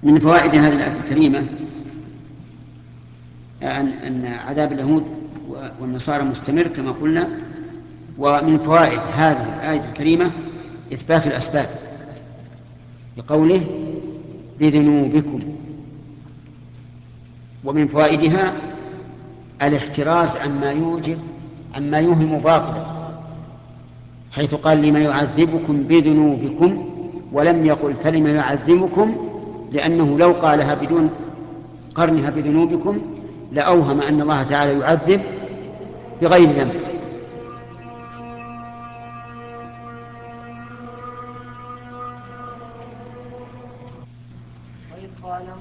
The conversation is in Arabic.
من فوائد هذه الآية الكريمة أن عذاب اليهود والنصارى مستمر كما قلنا. ومن فوائد هذه الآية الكريمة إثبات الأسباب بقوله بذنوبكم. ومن فوائدها الاحتراز عما يوهم باطلا، حيث قال لما يعذبكم بذنوبكم ولم يقل فلما يعذبكم، لأنه لو قالها بدون قرنها بذنوبكم لأوهم أن الله تعالى يعذب بغير ذنب،